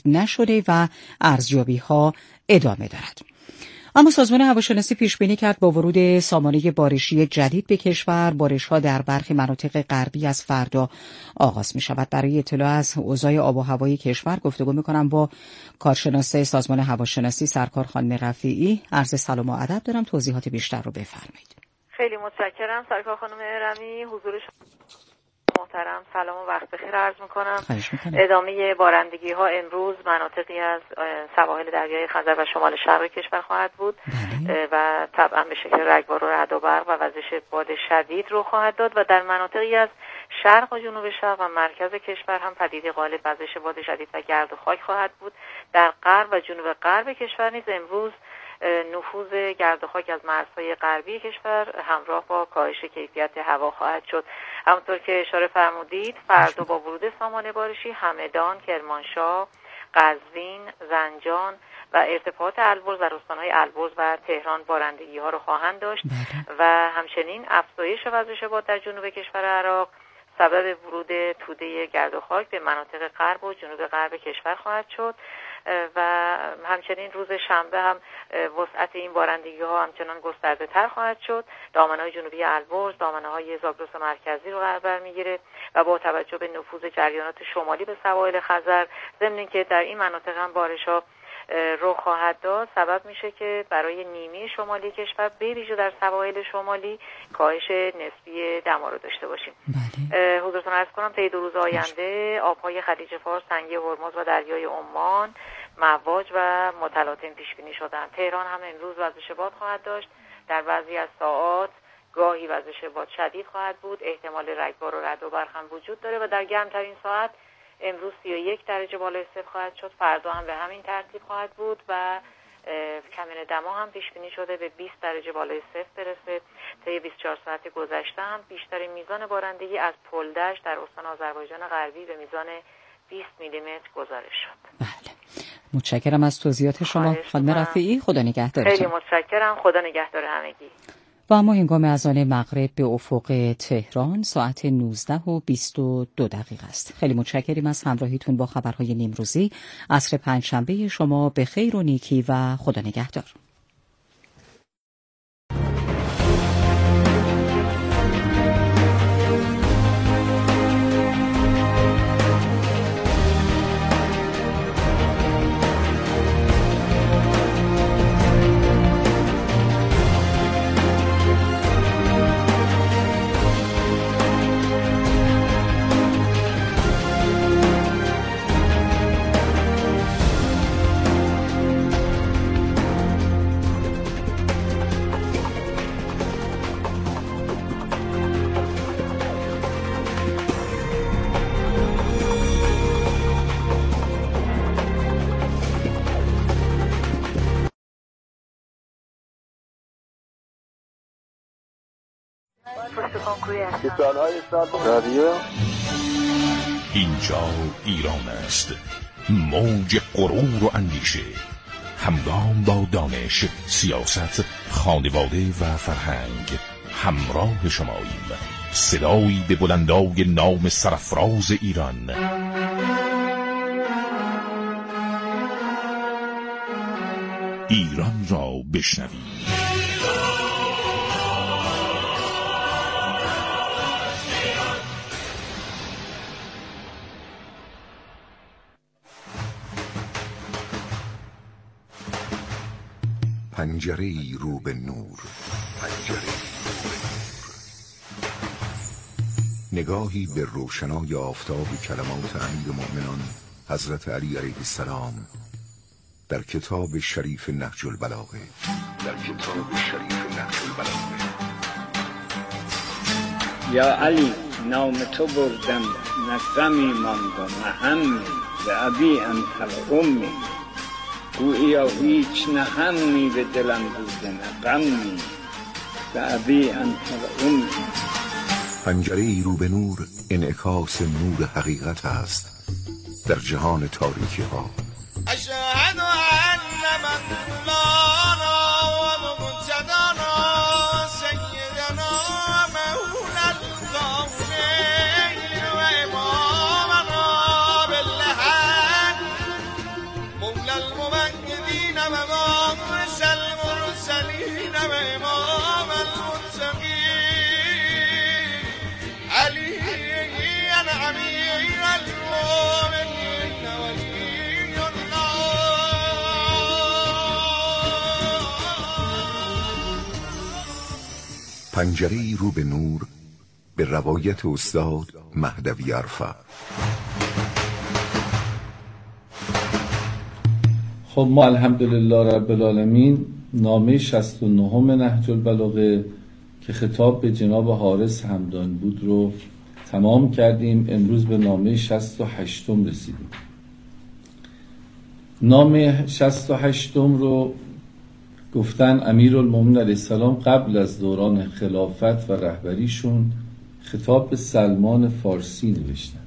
نشده و ارزیابی‌ها ادامه دارد. اما سازمان هواشناسی پیش بینی کرد با ورود سامانه بارشی جدید به کشور، بارش‌ها در برخی مناطق غربی از فردا آغاز می‌شود. برای اطلاع از اوضاع آب و هوای کشور گفتگو می‌کنم با کارشناس سازمان هواشناسی سرکار خانم رفیعی. عرض سلام و ادب دارم، توضیحات بیشتر رو بفرمایید. خیلی متشکرم سرکار خانم رمی. حضور محترم سلام و وقت بخیر عرض میکنم. ادامه بارندگی ها امروز مناطقی از سواحل دریای خزر و شمال شرق کشور خواهد بود و طبعا به شکل رگبار و رعد و برق و وزش باد شدید رو خواهد داد و در مناطقی از شرق و جنوب شرق و مرکز کشور هم پدیده غالب وزش باد شدید و گرد و خاک خواهد بود. در غرب و جنوب غرب کشور نیز امروز نفوذ گرد و خاک از مرزهای غربی کشور همراه با کاهش کیفیت هوا خواهد شد. همونطور که اشاره فرمودید فردا با ورود سامانه بارشی همدان، کرمانشاه، قزوین، زنجان و ارتفاعات البرز در استانهای البرز و تهران بارندگی ها رو خواهند داشت و همچنین افزایش وزش باد در جنوب کشور عراق سبب ورود توده گرد و خاک به مناطق غرب و جنوب غرب کشور خواهد شد و همچنین روز شنبه هم وسعت این بارندگی ها همچنان گسترده تر خواهد شد. دامنه‌های جنوبی البرز، دامنه‌های زاگرس مرکزی رو بر میگیره و با توجه به نفوذ جریانات شمالی به سواحل خزر ضمن اینکه در این مناطق هم بارش‌ها رخ خواهد داد سبب میشه که برای نیمه شمالی کشور به ویژه در سواحل شمالی کاهش نسبی دما رو داشته باشیم. حضورتون عرض کنم طی 2 روز آینده آبهای خلیج فارس، تنگه هرمز و دریای عمان مواج و متلاطم پیش بینی شدن. تهران هم امروز وزش باد خواهد داشت. در بعضی از ساعات گاهی وزش باد شدید خواهد بود. احتمال رگبار و رعد و برق هم وجود داره و در گرمترین ساعت امروز 31 درجه بالای صفر خواهد شد. فردا هم به همین ترتیب خواهد بود و کمین دما هم پیش بینی شده به 20 درجه بالای صفر برسه. طی 24 ساعت گذشته هم بیشترین میزان بارندگی از پلدشت در استان آذربایجان غربی به میزان 20 میلیمتر گزارش شد. بله. متشکرم از توضیحات شما خانم رفیعی. خدا نگهدارتون. خیلی متشکرم. خدا نگهدار همگی. و اما هنگام اذان مغرب به افق تهران ساعت 19:22 است. خیلی متشکریم از همراهیتون با خبرهای نیمروزی. عصر پنجشنبه شما به خیر و نیکی و خدا نگهدار. رادیو اینجا ایران است، موج غرور و اندیشه، همگام با دانش، سیاست، خانواده و فرهنگ همراه شماییم. صدایی به بلندای نام سرافراز ایران. ایران را بشنوید. پنجره‌ای رو به نور، نگاهی به روشنای آفتاب کلمات امیرالمؤمنان حضرت علی علیه السلام در کتاب شریف نهج البلاغه. یا علی نام تو بردم نه غمی ماند و نه همی، به ابی انت و امی گوییا هیچ نه همی به دلم بوده نه غمی، به ابی انت و امی. پنجره‌ای رو به نور انعکاس نور حقیقت است در جهان تاریکی ها. اشهد ان مولانا و منتدانا سیدنا مولا الکونین و امامنا بالحق الموحدین و امام المرسلین و امام المتقین علی امیر المؤمنین ولی الله. پنجره‌ای رو به نور به روایت استاد مهدوی عرفه. خب ما الحمدلله رب العالمین نامه 69 نهج البلاغه که خطاب به جناب حارث همدان بود رو تمام کردیم. امروز به نامه 68 رسیدیم. نامه 68 رو گفتن امیرالمومنین علیه السلام قبل از دوران خلافت و رهبریشون خطاب به سلمان فارسی نوشتن.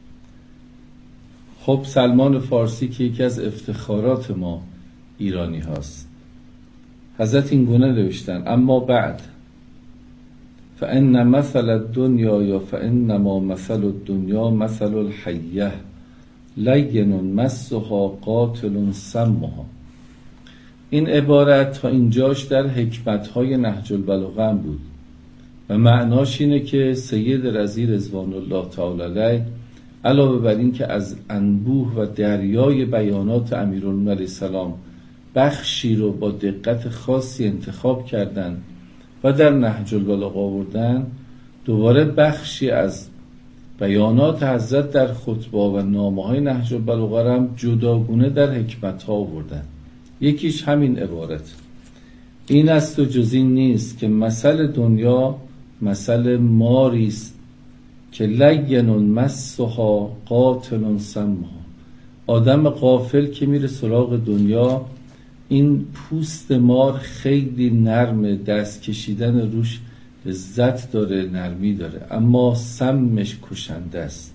خب سلمان فارسی که یکی از افتخارات ما ایرانی هاست، حضرت این گونه نوشتن: اما بعد فان مثل الدنیا یا فانما مثل الدنیا مثل الحیه لین مسها قاتل سمها. این عبارت تا اینجاش در حکمت‌های نهج البلاغه بود و معناش اینه که سید رضی رضوان الله تعالی علیه علاوه بر این که از انبوه و دریای بیانات امیرالمومنین علیه السلام بخشی رو با دقت خاصی انتخاب کردن و در نهج البلاغه آوردن، دوباره بخشی از بیانات حضرت در خطبه و نامه‌های نهج البلاغه هم جداگونه در حکمت‌ها آوردن. یکیش همین عبارت این است و جز این نیست که مثل دنیا مثل ماری است که لین مسها قاتل سمها. آدم غافل که میره سراغ دنیا، این پوست مار خیلی نرمه، دست کشیدن روش لذت داره، نرمی داره، اما سمش کشنده است.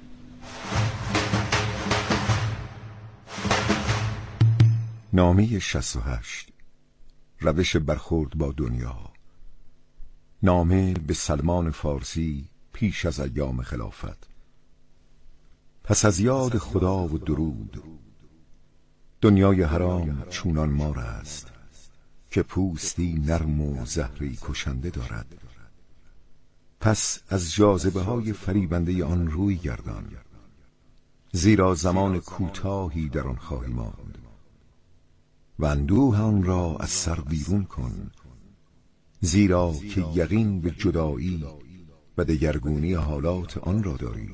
نامه 68 روش برخورد با دنیا. نامه به سلمان فارسی پیش از ایام خلافت. پس از یاد خدا و درود، دنیای حرام چونان مار است که پوستی نرم و زهری کشنده دارد. پس از جاذبه های فریبنده آن روی گردان، زیرا زمان کوتاهی در آن خواهی ماند. و اندوه آن را از سر بیرون کن، زیرا که یقین به جدایی و دگرگونی حالات آن را داری.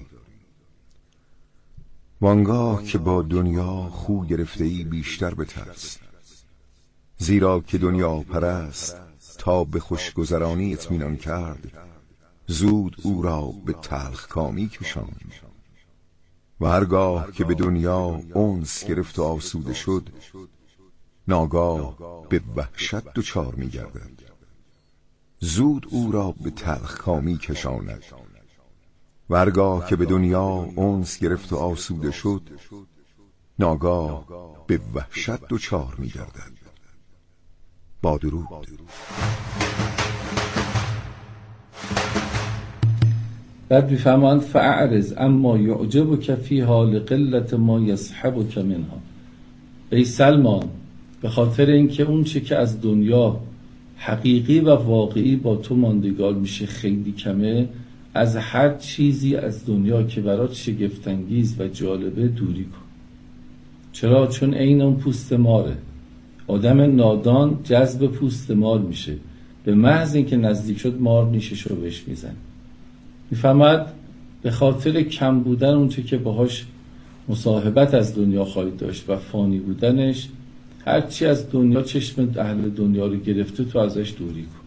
وانگاه که با دنیا خو گرفته‌ای بیشتر بترس، زیرا که دنیا پرست تا به خوشگذرانی اطمینان کرد، زود او را به تلخ کامی کشاند. و هرگاه که به دنیا انس گرفت و آسوده شد، ناگاه به وحشت دچار می گردد. زود او را به تلخ کامی کشاند. و هرگاه که به دنیا انس گرفت و آسوده شد، ناگاه به وحشت دچار می گردد. با درود. بعد میفهمند فاعرض اما یعجبک فیها لقلت ما یصحبک منها. ای سلمان، به خاطر اینکه اون چه که از دنیا حقیقی و واقعی با تو ماندگار میشه خیلی کمه، از هر چیزی از دنیا که برات شگفت‌انگیز و جالبه دوری کن. چرا؟ چون عین اون پوست ماره. آدم نادان جذب پوست مار میشه، به محض اینکه نزدیک شد مار نیشش رو بهش میزنه. میفهمد به خاطر کم بودن اون چه که باهاش مصاحبت از دنیا خواهید داشت و فانی بودنش، هرچی از دنیا چشم اهل دنیا رو گرفته تو ازش دوری کن.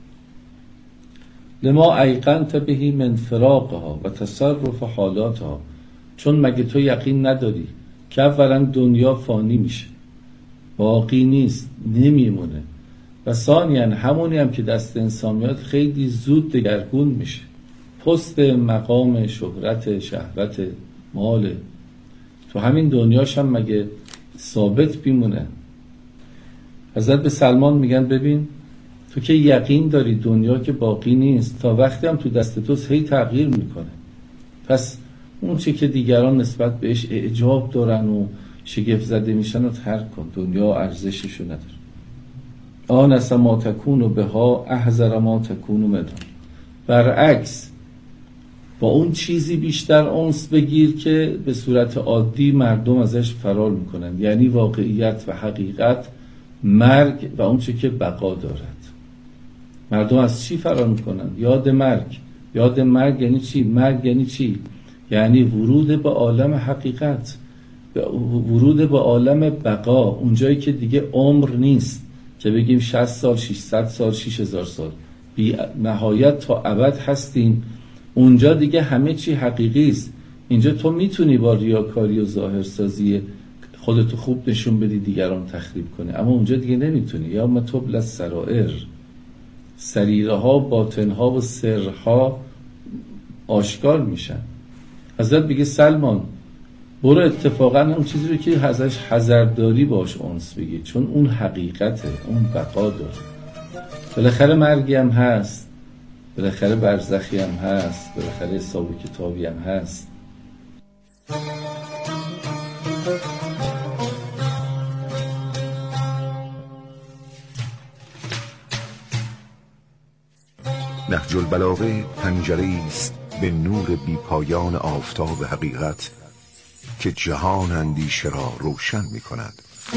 لما ایقنت بهی من فراقها و تصرف حالاتها. چون مگه تو یقین نداری که اولا دنیا فانی میشه، باقی نیست، نمیمونه، و ثانیاً همونی هم که دست انسان میاد خیلی زود دگرگون میشه. پست، مقام، شهرت، شهوت، مال، تو همین دنیاش هم مگه ثابت بیمونه؟ حضرت به سلمان میگن ببین تو که یقین داری دنیا که باقی نیست، تا وقتی هم تو دست توست هی تغییر میکنه. پس اون چی که دیگران نسبت بهش اعجاب دارن و شگفت زده میشن رو ترک کن. دنیا ارزششو نداره. آنس ما تکون و بها احذر ما تکون و مدان. برعکس با اون چیزی بیشتر انس بگیر که به صورت عادی مردم ازش فرار میکنن، یعنی واقعیت و حقیقت، مرگ و اون چه که بقا دارد. مردم از چی فرار میکنن؟ یاد مرگ. یاد مرگ یعنی چی؟ مرگ یعنی چی؟ یعنی ورود به عالم حقیقت، ورود به عالم بقا، اونجایی که دیگه عمر نیست که بگیم 60 سال 600 سال 6000 سال، بی نهایت تا ابد هستیم. اونجا دیگه همه چی حقیقی است. اینجا تو میتونی با ریاکاری و ظاهرسازی خودتو خوب نشون بدی، دیگران تخریب کنی، اما اونجا دیگه نمیتونی. یا متبل السرائر، سریره ها، باطن ها و سرها آشکار میشن. حضرت بگه سلمان برو اتفاقا اون چیزی رو که ازش حذر داری باش انس بگی، چون اون حقیقته، اون بقا داره. بالاخره مرگی هم هست، بالاخره برزخی هم هست، بالاخره حساب و کتابی هم هست. نهج البلاغه پنجره‌ای است به نور بیپایان آفتاب حقیقت که جهان اندیشه را روشن می کند.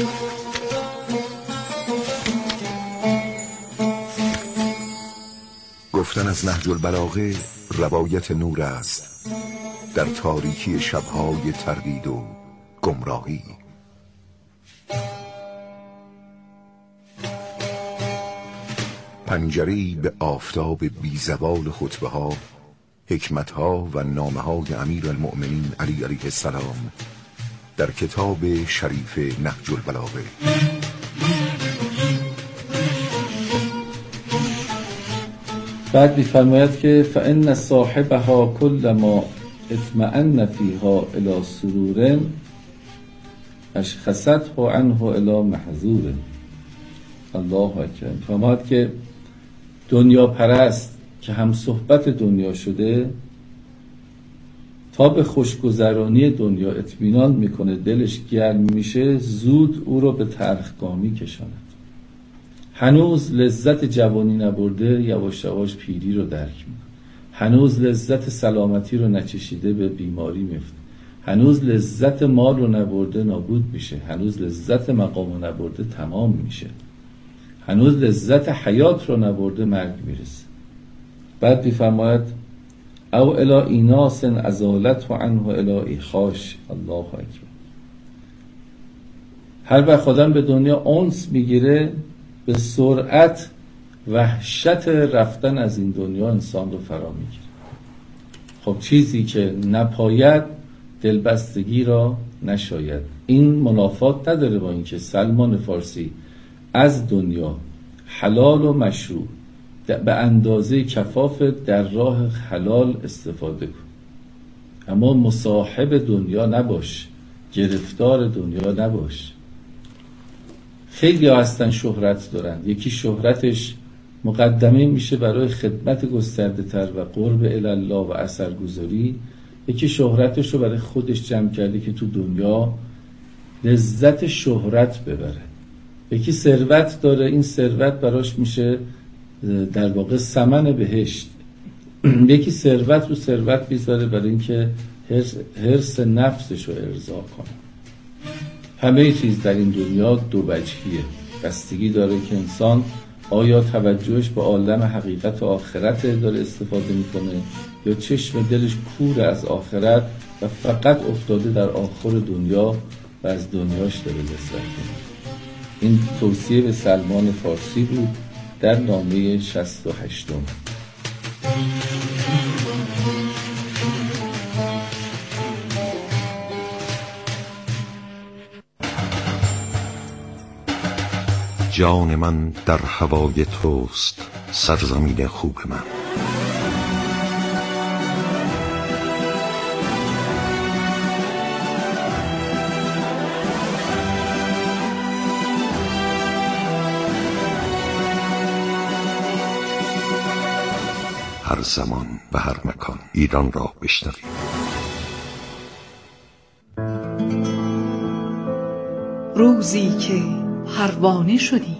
گفتن از نهج البلاغه روایت نور است در تاریکی شبهای تردید و گمراهی. پنجره‌ای به آفتاب بیزوال خطبه ها، حکمت ها و نامه های امیر المؤمنین علی علیه السلام در کتاب شریف نهج البلاغه. بعد می‌فرماید که فإن صاحبها كلما اطمأن فيها إلى سرور اشخصته عنه إلى محذور. الله اکبر. می‌فرماید که دنیا پرست که هم صحبت دنیا شده تا به خوشگذرانی دنیا اطمینان میکنه، دلش گرم میشه، زود او رو به تلخکامی کشاند. هنوز لذت جوانی نبرده، یواش یواش پیری رو درک میکنه. هنوز لذت سلامتی رو نچشیده، به بیماری میفته. هنوز لذت مال رو نبرده، نابود میشه. هنوز لذت مقام رو نبرده، تمام میشه. هنوز لذت حیات رو نبرده، مرگ میرسه. بعد میفرماید او الا ایناس ازالت و عنه الا ایخاش. الله اکبر. هر وقت آدم به دنیا انس میگیره، به سرعت وحشت رفتن از این دنیا انسان رو فرا میگیره. خب چیزی که نپاید دلبستگی را نشاید. این منافات نداره با اینکه سلمان فارسی از دنیا حلال و مشروع به اندازه کفاف در راه حلال استفاده کن، اما مصاحب دنیا نباش، گرفتار دنیا نباش. خیلی هستن شهرت دارن، یکی شهرتش مقدمه میشه برای خدمت گسترده تر و قرب الله و اثرگذاری، یکی شهرتش رو برای خودش جمع کرده که تو دنیا لذت شهرت ببره. یکی ثروت داره، این ثروت براش میشه در واقع ثمن بهشت. یکی ثروت رو ثروت بیزاره برای اینکه حرص نفسش رو ارضا کنه. همه چیز در این دنیا دو وجهیه. بستگی داره که انسان آیا توجهش به عالم حقیقت و آخرت داره استفاده میکنه یا چشم دلش کور از آخرت و فقط افتاده در آخر دنیا و از دنیاش داره لذت کنه. این توصیه به سلمان فارسی بود در نامه 68. جان من در هوای توست سرزمین خوب من. هر زمان و هر مکان ایران را بشنوید. روزی که پروانه شدی.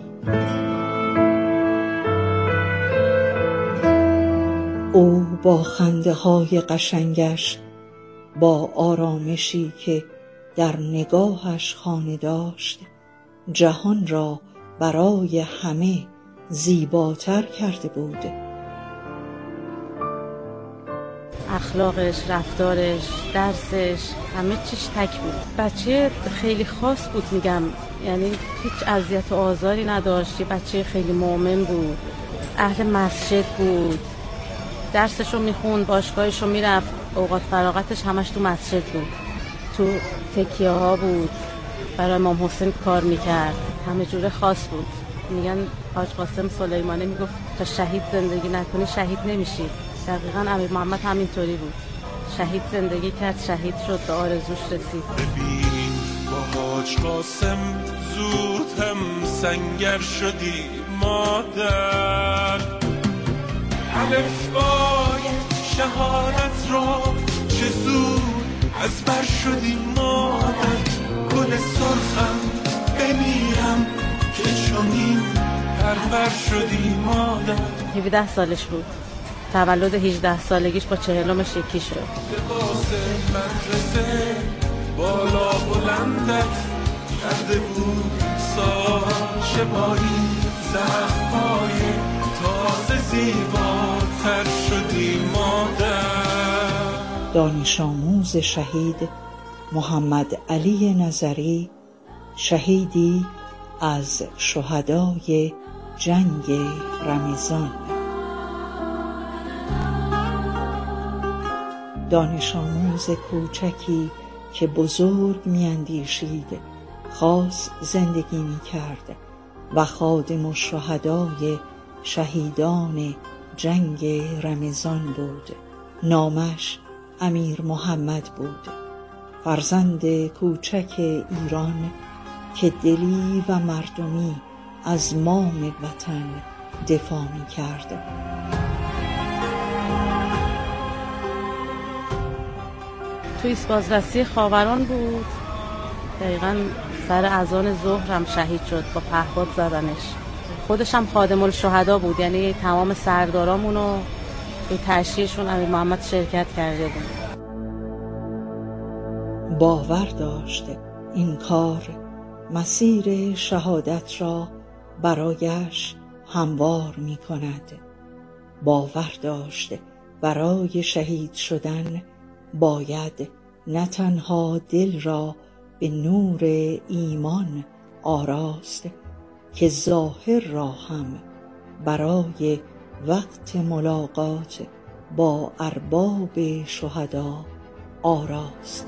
او با خنده های قشنگش، با آرامشی که در نگاهش خانه داشت، جهان را برای همه زیباتر کرده بود. اخلاقش، رفتارش، درسش، همه چیش تک بود. بچه خیلی خاص بود میگم، یعنی هیچ اذیت و آزاری نداشت. یه بچه خیلی مؤمن بود، اهل مسجد بود، درسشو میخوند، باشگاهشو میرفت، اوقات فراغتش همش تو مسجد بود، تو تکیه ها بود، برای امام حسین کار میکرد، همه جوره خاص بود. میگن حاج قاسم سلیمانی میگفت تا شهید زندگی نکنی شهید نمیشی. دقیقاً امیر محمد همینطوری بود، شهید زندگی کرد، شهید شد، به آرزوش رسید. ببین با حاج قاسم زود هم سنگر شدی مادر، الفبای شهادت را چه زود از بر شدی مادر، گل سرخم بمیرم که چنین پرور شدی مادر. 17 سالش بود، تولد 18 سالگیش با 40مش یکی شد. لباس مدرسه بالا بلندت کرده بود ساچه باری، زخمای تازه زیباتر شدی مادر. دانش آموز شهید محمد علی نظری، شهیدی از شهدای جنگ رمضان. دانش آموز کوچکی که بزرگ میاندیشید، خاص زندگی میکرد و خادم الشهدای شهیدان جنگ رمضان بود. نامش امیر محمد بود، فرزند کوچک ایران که دلی و مردمی از مام وطن دفاع میکرد. توی بازرسی خاوران بود، دقیقاً سر اذان ظهر هم شهید شد، با پهپاد زدنش. خودش هم خادم الشهدا بود، یعنی تمام سردارامونو به تشییعشون امیر محمد شرکت کرده بود. باور داشت این کار مسیر شهادت را برایش هموار می کند. باور داشت برای شهید شدن باید نه تنها دل را به نور ایمان آراست، که ظاهر را هم برای وقت ملاقات با ارباب شهدا آراست.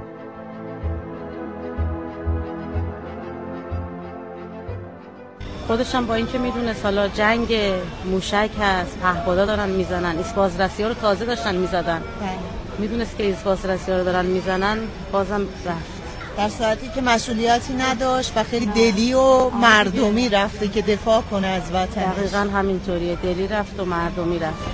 خودشم با اینکه میدونست حالا جنگ موشک هست، پهپادا دارن میزنن، ایسبازرسی ها رو تازه داشتن میزدن، میدونست که ایسبازرسی ها رو دارن میزنن، بازم رفت. در ساعتی که مسئولیتی نداشت و خیلی دلی و مردمی رفته که دفاع کنه از وطنش. دقیقاً همینطوریه، دلی رفت و مردمی رفت.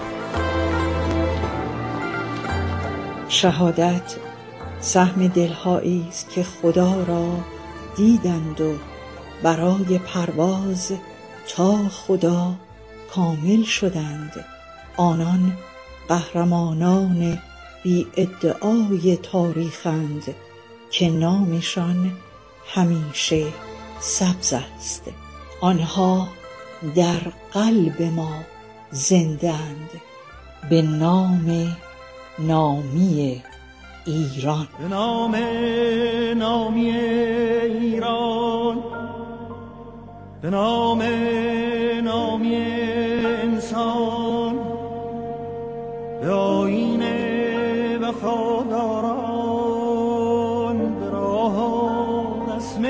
شهادت سهم دلهایی است که خدا را دیدند و برای پرواز تا خدا کامل شدند. آنان قهرمانان بی ادعای تاریخند که نامشان همیشه سبز است. آنها در قلب ما زنده‌اند به نام نامی ایران. به نام نامی ایران، به نام نامی انسان، به آیین وفاداران، به راه رسم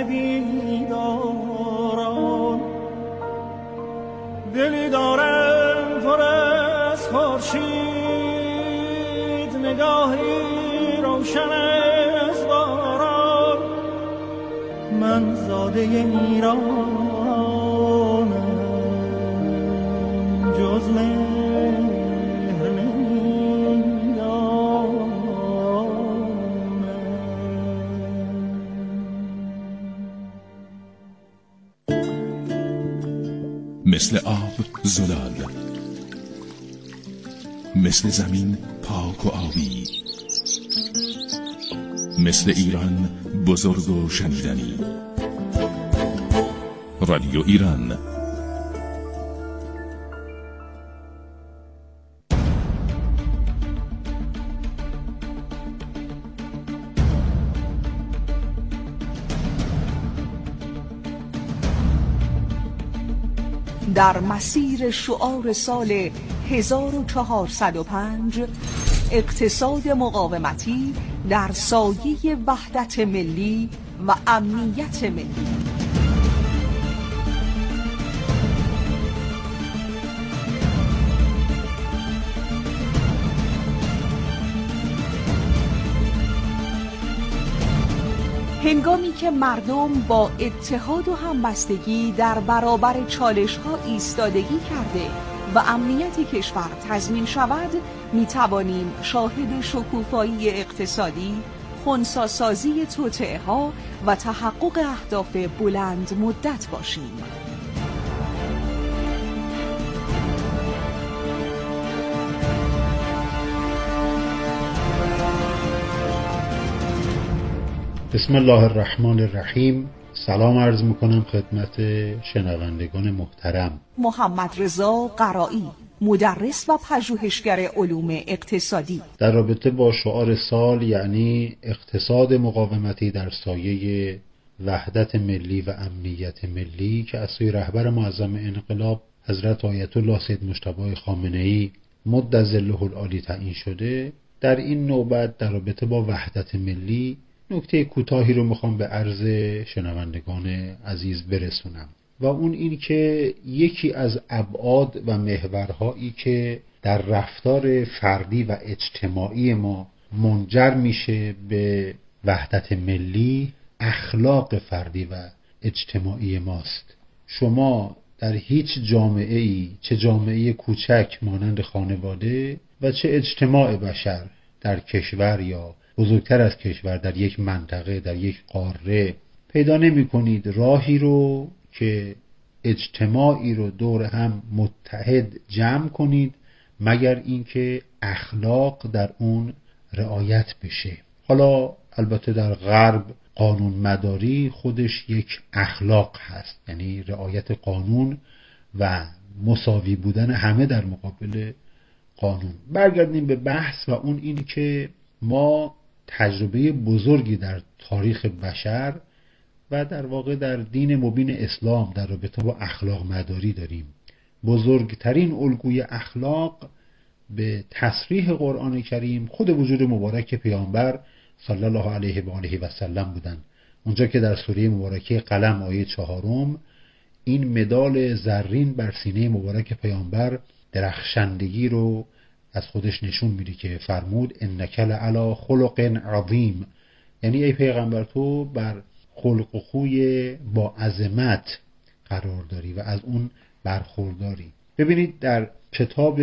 بیداران. دلی دارم پر از خورشید، نگاهی روشن از باران. من زاده ایرانم، جز مهر نمیدانم. مثل آب زلال، مثل زمین پاک و آبی، مثل ایران بزرگ و شنیدنی. رادیو ایران. در مسیر شعار سال 1405 اقتصاد مقاومتی در سایه وحدت ملی و امنیت ملی. هنگامی که مردم با اتحاد و همبستگی در برابر چالش‌ها ایستادگی کرده و امنیت کشور تضمین شود، می‌توانیم شاهد شکوفایی اقتصادی، خنثی‌سازی توطئه‌ها و تحقق اهداف بلند مدت باشیم. بسم الله الرحمن الرحیم. سلام عرض میکنم خدمت شنوندگان محترم. محمد رضا قرایی، مدرس و پژوهشگر علوم اقتصادی، در رابطه با شعار سال یعنی اقتصاد مقاومتی در سایه وحدت ملی و امنیت ملی که از سوی رهبر معظم انقلاب حضرت آیت الله سید مجتبی خامنه‌ای مد ظله العالی تعیین شده، در این نوبت در رابطه با وحدت ملی نکته کوتاهی رو میخوام به عرض شنوندگان عزیز برسونم و اون این که یکی از ابعاد و محورهایی که در رفتار فردی و اجتماعی ما منجر میشه به وحدت ملی اخلاق فردی و اجتماعی ماست. شما در هیچ جامعه‌ای، چه جامعه کوچک مانند خانواده و چه اجتماع بشر در کشور یا بزرگتر از کشور در یک منطقه، در یک قاره، پیدا نمی کنید راهی رو که اجتماعی رو دور هم متحد جمع کنید مگر اینکه اخلاق در اون رعایت بشه. حالا البته در غرب قانون مداری خودش یک اخلاق هست، یعنی رعایت قانون و مساوی بودن همه در مقابل قانون. برگردیم به بحث و اون این که ما تجربه بزرگی در تاریخ بشر و در واقع در دین مبین اسلام در رابطه با اخلاق مداری داریم. بزرگترین الگوی اخلاق به تصریح قرآن کریم خود وجود مبارک پیامبر صلی الله علیه و آله و سلم بودن. اونجا که در سوره مبارکه قلم آیه 4 این مدال زرین بر سینه مبارک پیامبر درخشندگی رو از خودش نشون میده که فرمود انک لعلی خلق عظیم، یعنی ای پیغمبر تو بر خلق و خوی با عظمت قرار داری و از اون برخورداری. ببینید در کتاب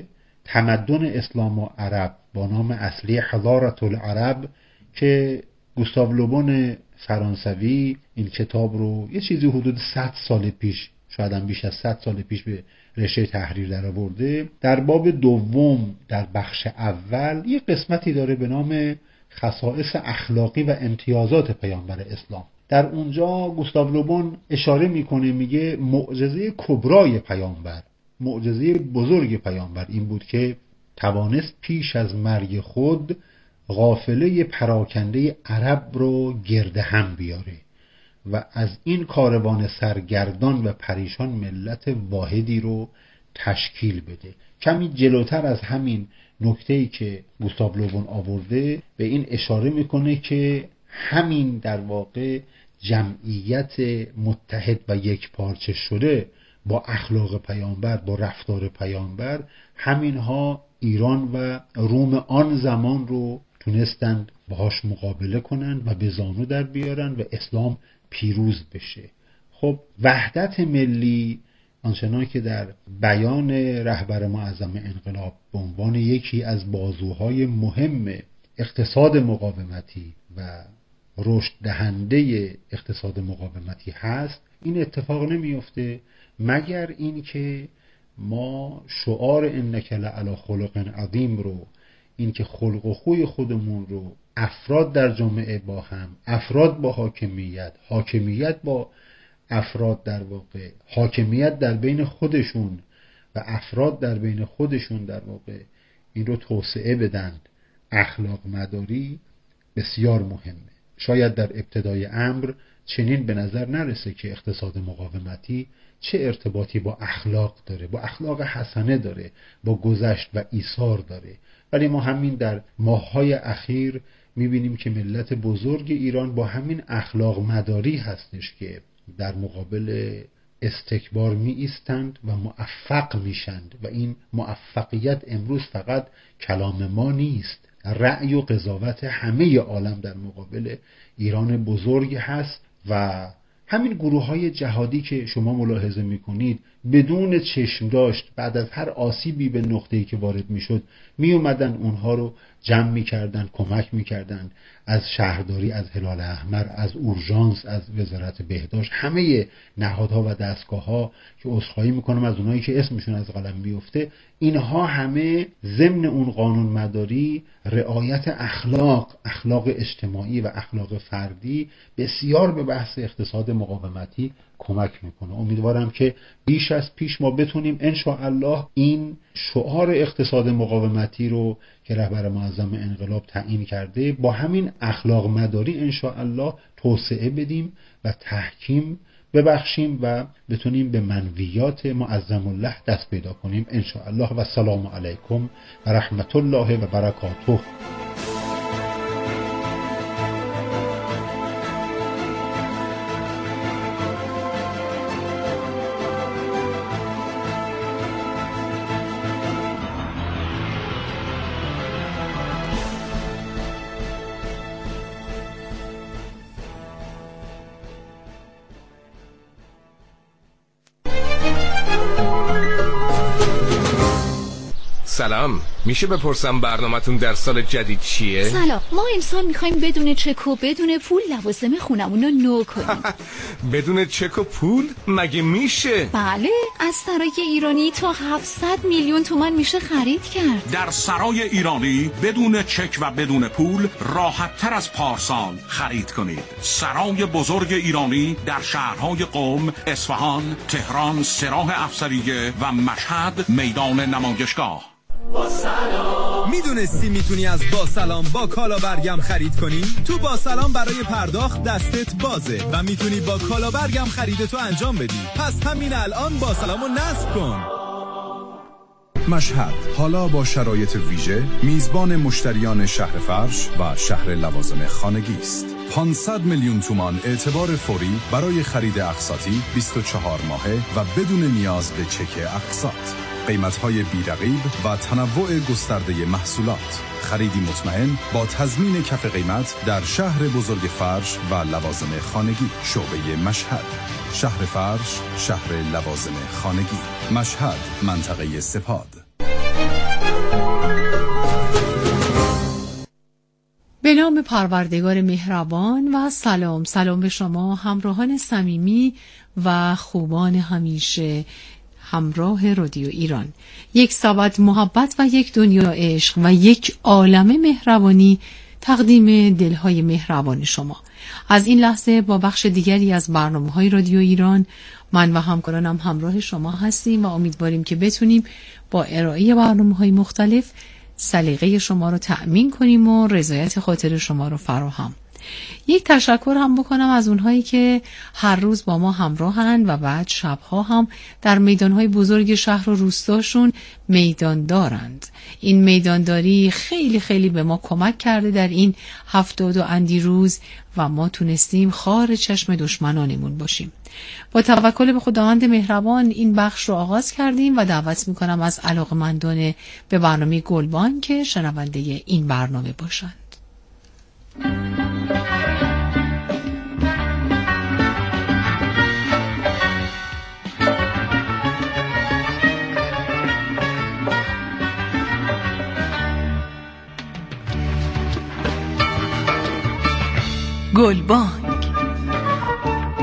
تمدن اسلام و عرب با نام اصلی حضارت العرب که گوستاو لوبون فرانسوی این کتاب رو یه چیزی حدود 100 سال پیش، شاید هم بیش از 100 سال پیش به رشته تحریر در آورده، در باب دوم در بخش اول یه قسمتی داره به نام خصائص اخلاقی و امتیازات پیامبر اسلام. در اونجا گوستاو لوبون اشاره میکنه، میگه معجزه کبرای پیامبر، معجزه بزرگ پیامبر این بود که توانست پیش از مرگ خود قافله پراکنده عرب رو گرد هم بیاره و از این کاروان سرگردان و پریشان ملت واحدی رو تشکیل بده. کمی جلوتر از همین نکته‌ای که گوستاو لوبون آورده به این اشاره میکنه که همین در واقع جمعیت متحد و یک پارچه شده با اخلاق پیامبر، با رفتار پیامبر، همینها ایران و روم آن زمان رو تونستند باهاش مقابله کنند و به زانو در بیارن و اسلام پیروز بشه. خب وحدت ملی آنچنان که در بیان رهبر معظم انقلاب به عنوان یکی از بازوهای مهم اقتصاد مقاومتی و رشد دهنده اقتصاد مقاومتی هست، این اتفاق نمیفته مگر این که ما شعار انک لعلی خلق عظیم رو، این که خلق و خوی خودمون رو افراد در جامعه با هم، افراد با حاکمیت با افراد، در واقع حاکمیت در بین خودشون و افراد در بین خودشون در واقع این رو توسعه بدن، اخلاق مداری بسیار مهمه. شاید در ابتدای امر چنین به نظر نرسه که اقتصاد مقاومتی چه ارتباطی با اخلاق داره، با اخلاق حسنه داره، با گذشت و ایثار داره، ولی ما همین در ماه‌های اخیر می‌بینیم که ملت بزرگ ایران با همین اخلاق مداری هستش که در مقابل استکبار می ایستند و موفق میشند و این موفقیت امروز فقط کلام ما نیست، رأی و قضاوت همه عالم در مقابل ایران بزرگ هست. و همین گروه‌های جهادی که شما ملاحظه می‌کنید بدون چشم داشت بعد از هر آسیبی به نقطه‌ای که وارد می‌شد می اومدن اونها رو جمع می‌کردن، کمک می‌کردن، از شهرداری، از هلال احمر، از اورژانس، از وزارت بهداشت، همه نهادها و دستگاه‌ها که عذرخواهی می‌کنم از اونایی که اسمشون از قلم میفته، اینها همه ضمن اون قانون مداری رعایت اخلاق اجتماعی و اخلاق فردی بسیار به بحث اقتصاد مقاومتی کمک میکنه. امیدوارم که بیش از پیش ما بتونیم ان شاء الله این شعار اقتصاد مقاومتی رو که رهبر معظم انقلاب تعیین کرده با همین اخلاق مداری ان شاء الله توسعه بدیم و تحکیم ببخشیم و بتونیم به منویات معظم الله دست پیدا کنیم ان شاء الله. و السلام علیکم و رحمت الله و برکاته. سلام، میشه بپرسم برنامه‌تون در سال جدید چیه؟ سلام، ما امسال میخوایم بدون چک و بدون پول لوازم خونمون رو نو کنیم. بدون چک و پول؟ مگه میشه؟ بله، از سرای ایرانی تا 700 میلیون تومان میشه خرید کرد. در سرای ایرانی بدون چک و بدون پول راحت تر از پارسال خرید کنید. سرای بزرگ ایرانی در شهرهای قم، اصفهان، تهران، سراح افسریه و مشهد میدان نمایشگاه. با سلام. میدونستی میتونی از با سلام با کالا برگم خرید کنی؟ تو با سلام برای پرداخت دستت بازه و میتونی با کالا برگم خریدتو انجام بدی. پس همین الان با سلامو نصب کن. مشهد حالا با شرایط ویژه میزبان مشتریان شهر فرش و شهر لوازم خانگی است. 500 میلیون تومان اعتبار فوری برای خرید اقساطی 24 ماهه و بدون نیاز به چک اقساط. قیمت‌های بی‌رقیب و تنوع گسترده محصولات. خریدی مطمئن با تضمین کف قیمت در شهر بزرگ فرش و لوازم خانگی. شعبه مشهد، شهر فرش، شهر لوازم خانگی. مشهد، منطقه سپاد. به نام پروردگار مهربان و سلام به شما همراهان صمیمی و خوبان همیشه همراه رادیو ایران. یک سبد محبت و یک دنیا عشق و یک عالم مهربانی تقدیم دلهای مهربان شما. از این لحظه با بخش دیگری از برنامه‌های رادیو ایران من و همکارانم همراه شما هستیم و امیدواریم که بتونیم با ارائه برنامه‌های مختلف سلیقه شما رو تأمین کنیم و رضایت خاطر شما رو فراهم. یک تشکر هم بکنم از اونهایی که هر روز با ما همراهند و بعد شبها هم در میدانهای بزرگ شهر و روستاشون میدان دارند. این میدانداری خیلی خیلی به ما کمک کرده در این 70 اندی روز و ما تونستیم خار چشم دشمنانمون باشیم. با توکل به خداوند مهربان این بخش رو آغاز کردیم و دعوت میکنم از علاقه‌مندان به برنامه گلبان که شنونده این برنامه باشند. گلبان.